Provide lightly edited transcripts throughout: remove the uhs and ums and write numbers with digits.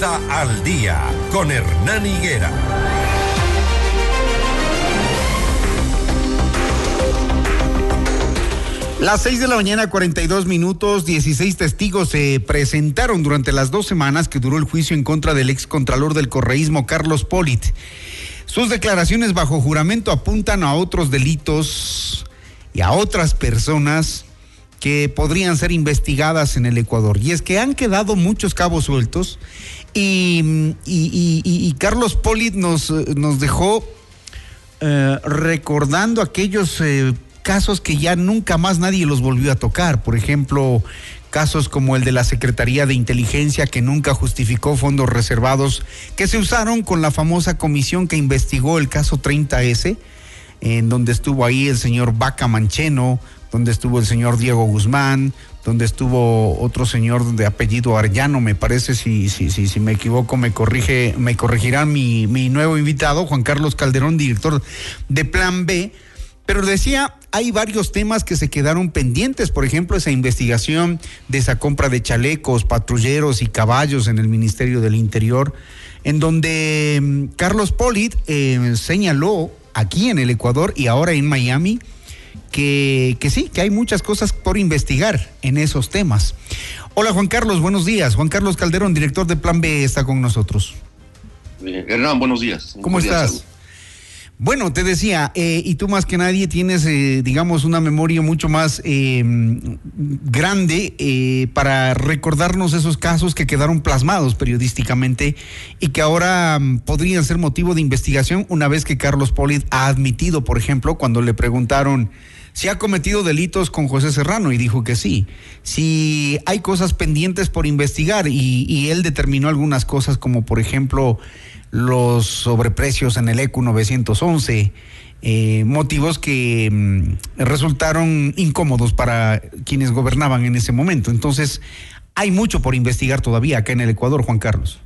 Onda al Día con Hernán Higuera. Las 6 de la mañana, 42 minutos, 16 testigos se presentaron durante las 2 semanas que duró el juicio en contra del excontralor del correísmo, Carlos Polit. Sus declaraciones bajo juramento apuntan a otros delitos y a otras personas que podrían ser investigadas en el Ecuador. Y es que han quedado muchos cabos sueltos y Carlos Polit nos dejó recordando aquellos casos que ya nunca más nadie los volvió a tocar. Por ejemplo, casos como el de la Secretaría de Inteligencia, que nunca justificó fondos reservados que se usaron con la famosa comisión que investigó el caso 30S, en donde estuvo ahí el señor Vaca Mancheno, donde estuvo el señor Diego Guzmán, donde estuvo otro señor de apellido Arellano, me parece, si me equivoco me corregirá mi nuevo invitado, Juan Carlos Calderón, director de Plan B. Pero decía, hay varios temas que se quedaron pendientes, por ejemplo, esa investigación de esa compra de chalecos, patrulleros y caballos en el Ministerio del Interior, en donde Carlos Polit señaló aquí en el Ecuador y ahora en Miami que sí, que hay muchas cosas por investigar en esos temas. Hola Juan Carlos, buenos días. Juan Carlos Calderón, director de Plan B, está con nosotros. Hernán, buenos días. ¿Cómo estás? Salud. Bueno, te decía, y tú más que nadie tienes, digamos, una memoria mucho más grande para recordarnos esos casos que quedaron plasmados periodísticamente y que ahora podrían ser motivo de investigación una vez que Carlos Polit ha admitido, por ejemplo, cuando le preguntaron si ha cometido delitos con José Serrano y dijo que sí. Si hay cosas pendientes por investigar y él determinó algunas cosas como, por ejemplo, los sobreprecios en el ECU 911, motivos que resultaron incómodos para quienes gobernaban en ese momento. Entonces, hay mucho por investigar todavía acá en el Ecuador, Juan Carlos.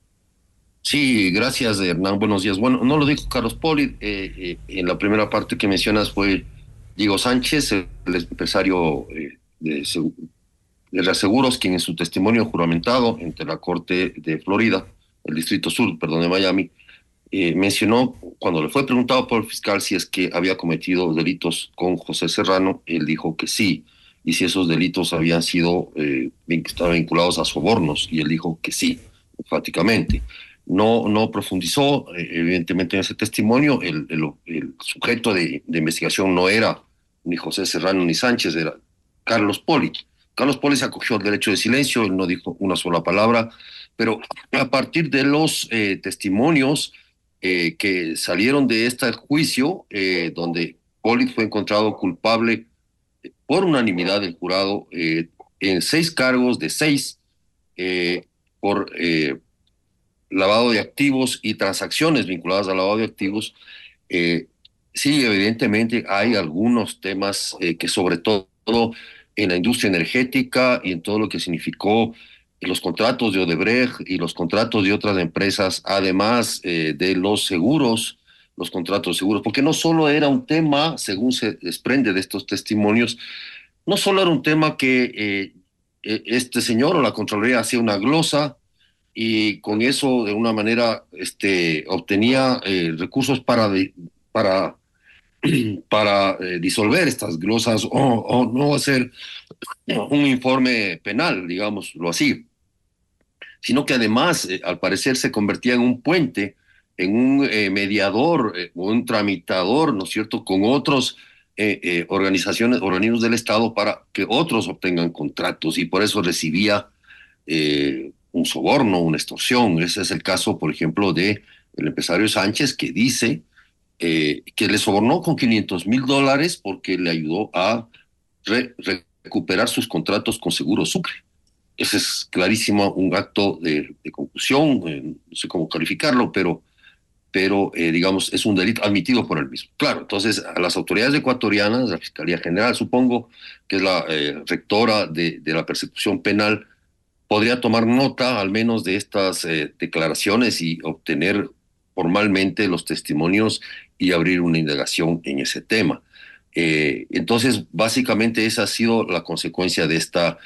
Sí, gracias, Hernán. Buenos días. Bueno, no lo dijo Carlos Polit. En la primera parte que mencionas fue Diego Sánchez, el empresario de reaseguros, quien en su testimonio juramentado ante la Corte de Florida, el Distrito Sur, de Miami, mencionó, cuando le fue preguntado por el fiscal si es que había cometido delitos con José Serrano, él dijo que sí, y si esos delitos habían sido estaban vinculados a sobornos, y él dijo que sí, enfáticamente. No profundizó, evidentemente, en ese testimonio. El sujeto de investigación no era ni José Serrano ni Sánchez, era Carlos Polit. Carlos Polit se acogió al derecho de silencio, él no dijo una sola palabra, pero a partir de los testimonios que salieron de este juicio, donde Polit fue encontrado culpable por unanimidad del jurado en 6 cargos de 6 por lavado de activos y transacciones vinculadas al lavado de activos, sí, evidentemente hay algunos temas que sobre todo en la industria energética y en todo lo que significó los contratos de Odebrecht y los contratos de otras empresas, además de los seguros, los contratos de seguros, porque no solo era un tema, según se desprende de estos testimonios, no solo era un tema que este señor o la Contraloría hacía una glosa y con eso de una manera obtenía recursos para disolver estas glosas o no hacer un informe penal, digámoslo así, sino que además, al parecer, se convertía en un puente, en un mediador, un tramitador, ¿no es cierto?, con otros organizaciones, organismos del Estado para que otros obtengan contratos, y por eso recibía un soborno, una extorsión. Ese es el caso, por ejemplo, de el empresario Sánchez, que dice que le sobornó con $500,000 porque le ayudó a recuperar sus contratos con Seguro Sucre. Ese es clarísimo un acto de concusión, no sé cómo calificarlo, pero digamos, es un delito admitido por él mismo. Claro, entonces a las autoridades ecuatorianas, la Fiscalía General, supongo que es la rectora de la persecución penal, podría tomar nota al menos de estas declaraciones y obtener formalmente los testimonios y abrir una indagación en ese tema. Entonces, básicamente esa ha sido la consecuencia de esta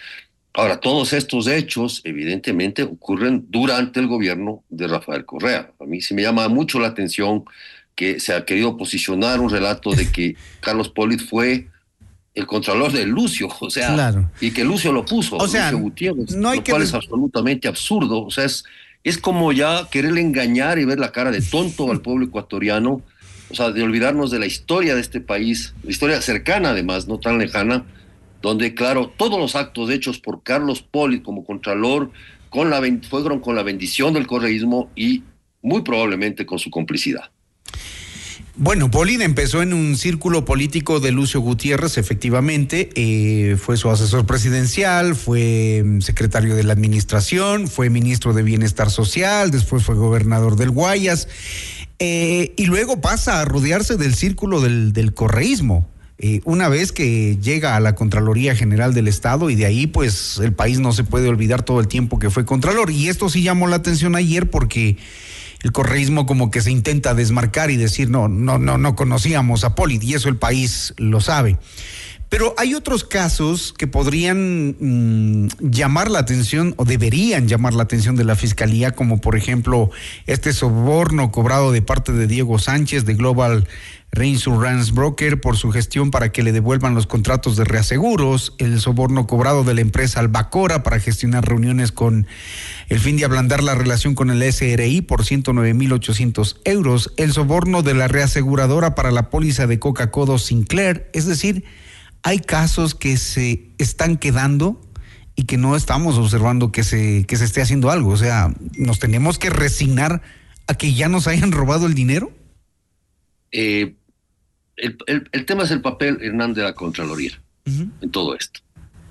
Ahora, todos estos hechos evidentemente ocurren durante el gobierno de Rafael Correa. A mí sí me llama mucho la atención que se ha querido posicionar un relato de que Carlos Polit fue el contralor de Lucio, o sea, Claro. y que Lucio lo puso, O sea, Lucio Gutiérrez, no hay lo que cual es absolutamente absurdo. O sea, es como ya quererle engañar y ver la cara de tonto al pueblo ecuatoriano, o sea, de olvidarnos de la historia de este país, la historia cercana además, no tan lejana, donde, claro, todos los actos hechos por Carlos Polit como contralor fueron con la bendición del correísmo y muy probablemente con su complicidad. Bueno, Polit empezó en un círculo político de Lucio Gutiérrez, efectivamente, fue su asesor presidencial, fue secretario de la administración, fue ministro de Bienestar Social, después fue gobernador del Guayas, y luego pasa a rodearse del círculo del correísmo. Una vez que llega a la Contraloría General del Estado, y de ahí pues el país no se puede olvidar todo el tiempo que fue contralor. Y esto sí llamó la atención ayer porque el correísmo como que se intenta desmarcar y decir no conocíamos a Polit, y eso el país lo sabe. Pero hay otros casos que podrían llamar la atención o deberían llamar la atención de la Fiscalía, como por ejemplo este soborno cobrado de parte de Diego Sánchez de Global Reinsurance Broker por su gestión para que le devuelvan los contratos de reaseguros, el soborno cobrado de la empresa Albacora para gestionar reuniones con el fin de ablandar la relación con el SRI por 109.800 euros, el soborno de la reaseguradora para la póliza de Coca-Cola Sinclair. Es decir, hay casos que se están quedando y que no estamos observando que se esté haciendo algo. O sea, ¿nos tenemos que resignar a que ya nos hayan robado el dinero? El tema es el papel, Hernán, de la Contraloría en todo esto.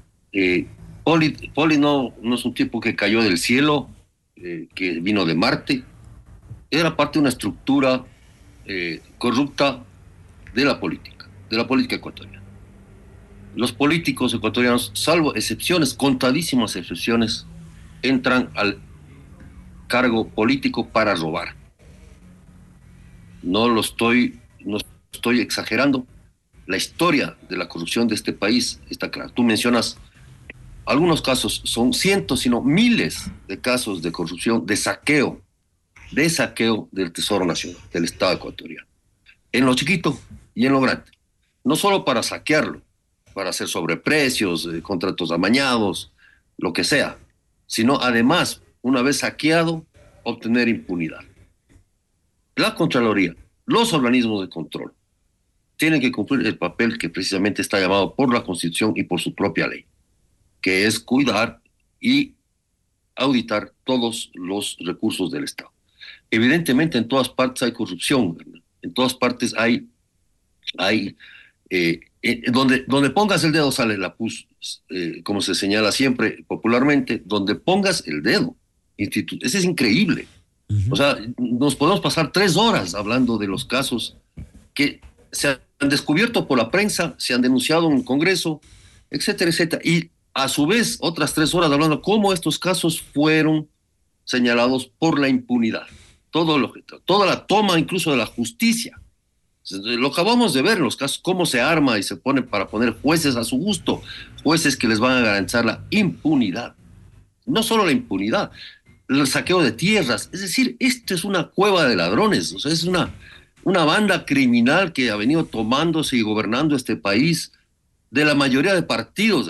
Poli no es un tipo que cayó del cielo, que vino de Marte. Era parte de una estructura corrupta de la política ecuatoriana. Los políticos ecuatorianos, salvo excepciones, contadísimas excepciones, entran al cargo político para robar. No estoy exagerando. La historia de la corrupción de este país está clara. Tú mencionas algunos casos, son cientos, sino miles de casos de corrupción, de saqueo del Tesoro Nacional, del Estado ecuatoriano, en lo chiquito y en lo grande. No solo para saquearlo, para hacer sobreprecios, contratos amañados, lo que sea, sino además, una vez saqueado, obtener impunidad. La Contraloría, los organismos de control, tienen que cumplir el papel que precisamente está llamado por la Constitución y por su propia ley, que es cuidar y auditar todos los recursos del Estado. Evidentemente en todas partes hay corrupción, ¿verdad? En todas partes donde pongas el dedo sale la pus, como se señala siempre popularmente, donde pongas el dedo. Eso es increíble. O sea, nos podemos pasar 3 horas hablando de los casos que se han descubierto por la prensa, se han denunciado en el Congreso, etcétera, etcétera. Y a su vez, otras 3 horas hablando cómo estos casos fueron señalados por la impunidad. Toda la toma incluso de la justicia. Lo acabamos de ver en los casos, cómo se arma y se pone para poner jueces a su gusto, jueces que les van a garantizar la impunidad. No solo la impunidad, el saqueo de tierras. Es decir, esto es una cueva de ladrones. O sea, es una banda criminal que ha venido tomándose y gobernando este país de la mayoría de partidos,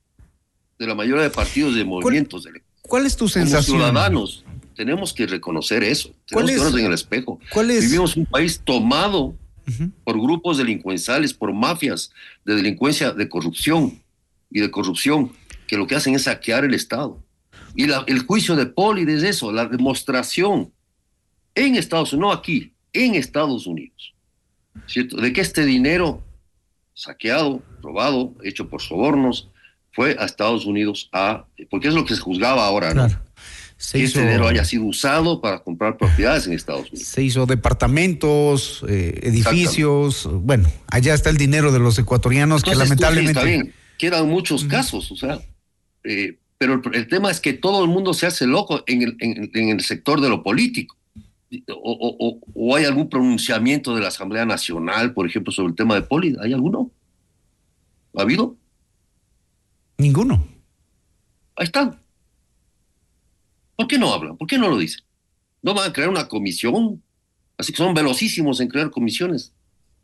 de movimientos. ¿Cuál es tu sensación? Como ciudadanos tenemos que reconocer eso. Tenemos que vernos en el espejo. Vivimos un país tomado por grupos delincuenciales, por mafias de delincuencia, de corrupción, que lo que hacen es saquear el Estado. Y el juicio de Polit es eso, la demostración en Estados Unidos, no aquí, en Estados Unidos, ¿cierto? De que este dinero saqueado, robado, hecho por sobornos, fue a Estados Unidos porque es lo que se juzgaba ahora, ¿no? Claro. Que este dinero haya sido usado para comprar propiedades en Estados Unidos. Se hizo departamentos, edificios, bueno, allá está el dinero de los ecuatorianos. Entonces, que lamentablemente... Está bien, quedan muchos casos, o sea, pero el tema es que todo el mundo se hace loco en el sector de lo político. O hay algún pronunciamiento de la Asamblea Nacional, por ejemplo, sobre el tema de Polit. ¿Hay alguno? ¿Ha habido? Ninguno. Ahí están. ¿Por qué no hablan? ¿Por qué no lo dicen? ¿No van a crear una comisión? Así que son velocísimos en crear comisiones.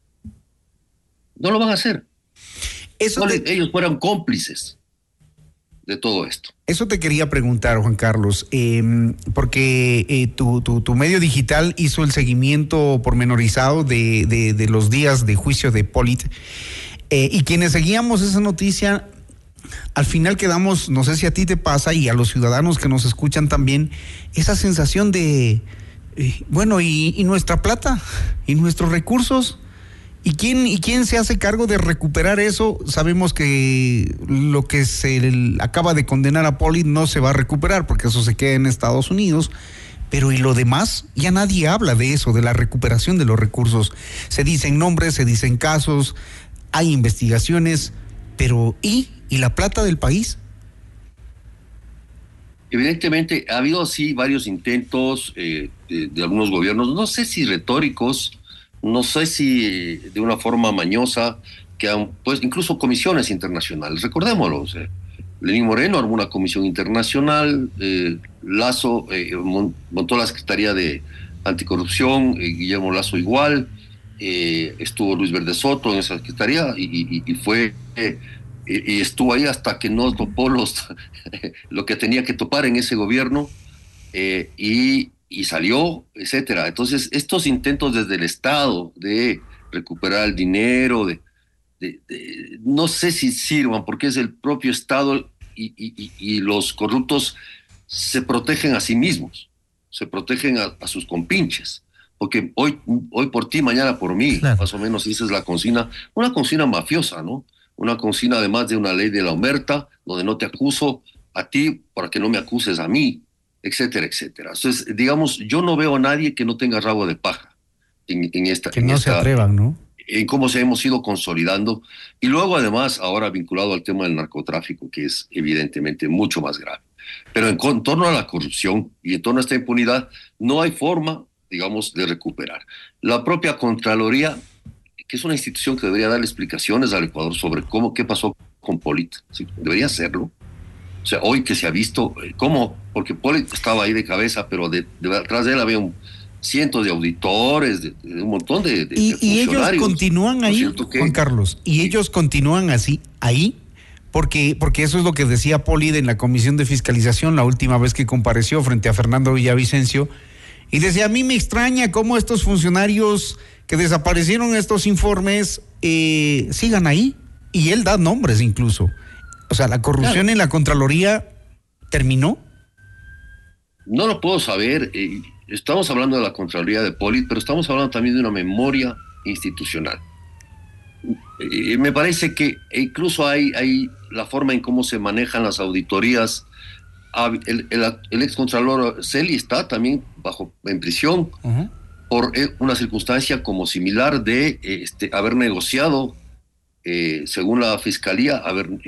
No lo van a hacer. Ellos fueran cómplices de todo esto. Eso te quería preguntar, Juan Carlos, porque tu medio digital hizo el seguimiento pormenorizado de los días de juicio de Polit, y quienes seguíamos esa noticia, al final quedamos, no sé si a ti te pasa y a los ciudadanos que nos escuchan también, esa sensación de, bueno, y nuestra plata, y nuestros recursos. ¿Y quién se hace cargo de recuperar eso? Sabemos que lo que se acaba de condenar a Polit no se va a recuperar porque eso se queda en Estados Unidos, pero ¿y lo demás? Ya nadie habla de eso, de la recuperación de los recursos. Se dicen nombres, se dicen casos, hay investigaciones, pero ¿y la plata del país? Evidentemente ha habido sí varios intentos de algunos gobiernos, no sé si retóricos, no sé si de una forma mañosa, que han pues incluso comisiones internacionales, recordémoslo, Lenín Moreno armó una comisión internacional, Lazo montó la Secretaría de Anticorrupción, Guillermo Lazo igual, estuvo Luis Verde Soto en esa secretaría y fue y estuvo ahí hasta que no topó lo que tenía que topar en ese gobierno, y salió, etcétera. Entonces, estos intentos desde el Estado de recuperar el dinero, no sé si sirvan, porque es el propio Estado y los corruptos se protegen a sí mismos, se protegen a sus compinches, porque hoy por ti, mañana por mí, claro. Más o menos esa es la consigna, una consigna mafiosa, ¿no? Una consigna además de una ley de la omerta, donde no te acuso a ti para que no me acuses a mí, etcétera, etcétera. Entonces, digamos, yo no veo a nadie que no tenga rabo de paja en esta... Que no se atrevan, ¿no? En cómo se hemos ido consolidando. Y luego, además, ahora vinculado al tema del narcotráfico, que es evidentemente mucho más grave. Pero en torno a la corrupción y en torno a esta impunidad, no hay forma, digamos, de recuperar. La propia Contraloría, que es una institución que debería darle explicaciones al Ecuador sobre qué pasó con Polit, ¿sí? Debería hacerlo. O sea, hoy que se ha visto cómo, porque Polit estaba ahí de cabeza, pero detrás de él había cientos de auditores, de un montón de funcionarios. Y ellos continúan ahí, Juan Carlos, y ellos continúan así, ahí, porque eso es lo que decía Polit en la Comisión de Fiscalización la última vez que compareció frente a Fernando Villavicencio, y decía, a mí me extraña cómo estos funcionarios que desaparecieron estos informes sigan ahí, y él da nombres incluso. O sea, ¿la corrupción claro. en la Contraloría terminó? No lo puedo saber. Estamos hablando de la Contraloría de Polit, pero estamos hablando también de una memoria institucional. Me parece que incluso hay la forma en cómo se manejan las auditorías. El excontralor Celi está también en prisión por una circunstancia como similar de haber negociado, según la Fiscalía,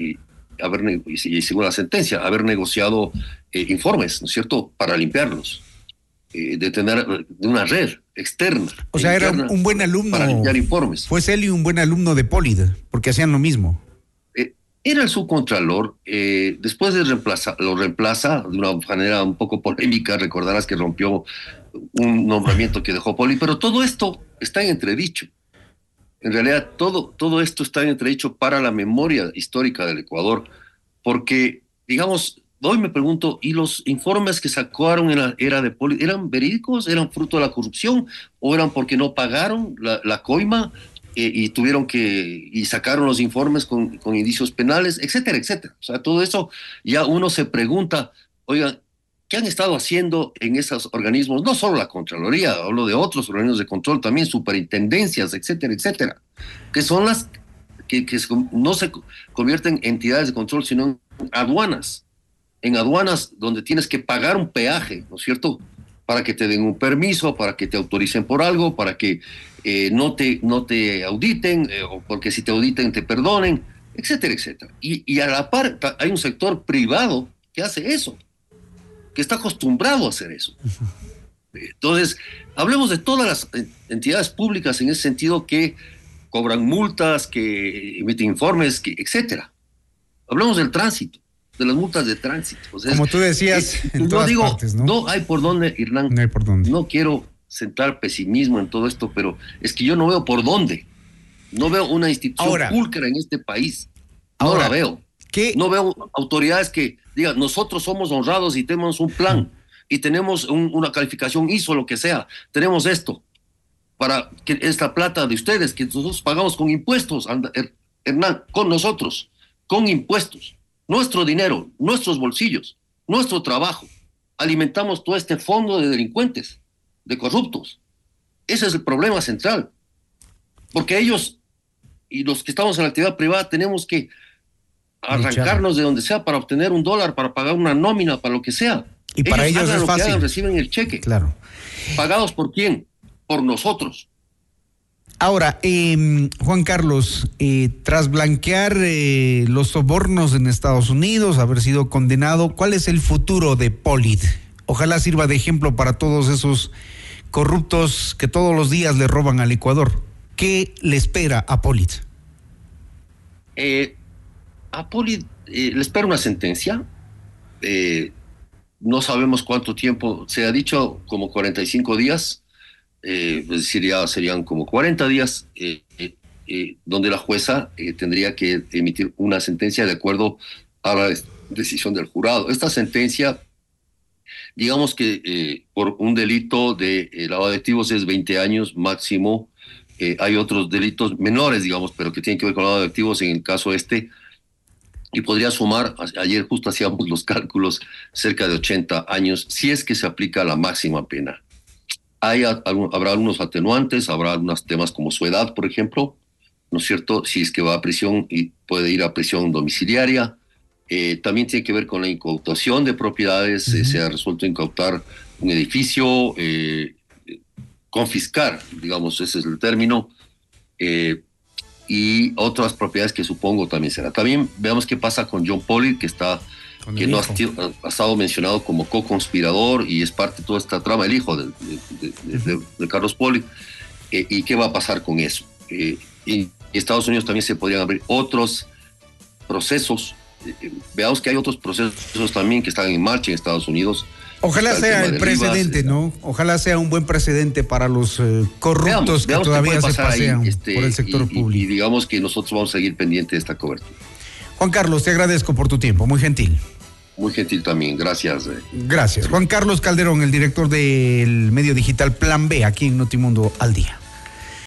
y según la sentencia, haber negociado informes, ¿no es cierto?, para limpiarlos, de tener una red externa. O sea, era un buen alumno. Para limpiar informes. Fue Celi un buen alumno de Polit, porque hacían lo mismo. Era el subcontralor, después lo reemplaza de una manera un poco polémica, recordarás que rompió un nombramiento que dejó Polit, pero todo esto está en entredicho. En realidad, todo esto está en entredicho para la memoria histórica del Ecuador, porque, digamos, hoy me pregunto, ¿y los informes que sacaron en la era de Polit eran verídicos? ¿Eran fruto de la corrupción? ¿O eran porque no pagaron la coima y tuvieron y sacaron los informes con indicios penales, etcétera, etcétera? O sea, todo eso ya uno se pregunta, oigan, ¿qué han estado haciendo en esos organismos? No solo la Contraloría, hablo de otros organismos de control también, superintendencias, etcétera, etcétera, que son las que no se convierten en entidades de control, sino en aduanas donde tienes que pagar un peaje, ¿no es cierto?, para que te den un permiso, para que te autoricen por algo, para que no te auditen, o porque si te auditen te perdonen, etcétera, etcétera. Y a la par hay un sector privado que hace eso, que está acostumbrado a hacer eso. Entonces, hablemos de todas las entidades públicas en ese sentido que cobran multas, que emiten informes, etcétera. Hablemos del tránsito. las multas de tránsito. O sea, como tú decías, en todas partes, ¿no? No hay por dónde, Hernán. No hay por dónde. No quiero sentar pesimismo en todo esto, pero es que yo no veo por dónde. No veo una institución pulcra en este país. No la veo. ¿Qué? No veo autoridades que digan, nosotros somos honrados y tenemos un plan y tenemos una calificación ISO, lo que sea. Tenemos esto para que esta plata de ustedes, que nosotros pagamos con impuestos, Hernán, con nosotros, con impuestos, nuestro dinero, nuestros bolsillos, nuestro trabajo. Alimentamos todo este fondo de delincuentes, de corruptos. Ese es el problema central. Porque ellos y los que estamos en la actividad privada tenemos que arrancarnos de donde sea para obtener $1, para pagar una nómina, para lo que sea. Y para ellos es fácil. Hagan, reciben el cheque. Claro. ¿Pagados por quién? Por nosotros. Ahora, Juan Carlos, tras blanquear los sobornos en Estados Unidos, haber sido condenado, ¿cuál es el futuro de Pollitt? Ojalá sirva de ejemplo para todos esos corruptos que todos los días le roban al Ecuador. ¿Qué le espera a Pollitt? A Pollitt le espera una sentencia. No sabemos cuánto tiempo, se ha dicho como 45 días, es decir, ya serían como 40 días, donde la jueza tendría que emitir una sentencia de acuerdo a la decisión del jurado. Esta sentencia, digamos que por un delito de lavado de activos es 20 años máximo. Hay otros delitos menores, digamos, pero que tienen que ver con lavado de activos en el caso y podría sumar, ayer justo hacíamos los cálculos, cerca de 80 años, si es que se aplica la máxima pena. Habrá algunos atenuantes, habrá algunos temas como su edad, por ejemplo, ¿no es cierto? Si es que va a prisión y puede ir a prisión domiciliaria. También tiene que ver con la incautación de propiedades. Se ha resuelto incautar un edificio, confiscar, digamos, ese es el término, y otras propiedades que supongo también será. También veamos qué pasa con John Pollitt, que no ha estado mencionado como co-conspirador y es parte de toda esta trama, el hijo de Carlos Pollitt, y qué va a pasar con eso. Y Estados Unidos también se podrían abrir otros procesos. Veamos que hay otros procesos también que están en marcha en Estados Unidos. Ojalá sea el precedente, ¿no? Ojalá sea un buen precedente para los corruptos que todavía se pasean por el sector público. Y digamos que nosotros vamos a seguir pendientes de esta cobertura. Juan Carlos, te agradezco por tu tiempo, muy gentil. Muy gentil también, gracias. Gracias. Juan Carlos Calderón, el director del medio digital Plan B, aquí en Notimundo al Día.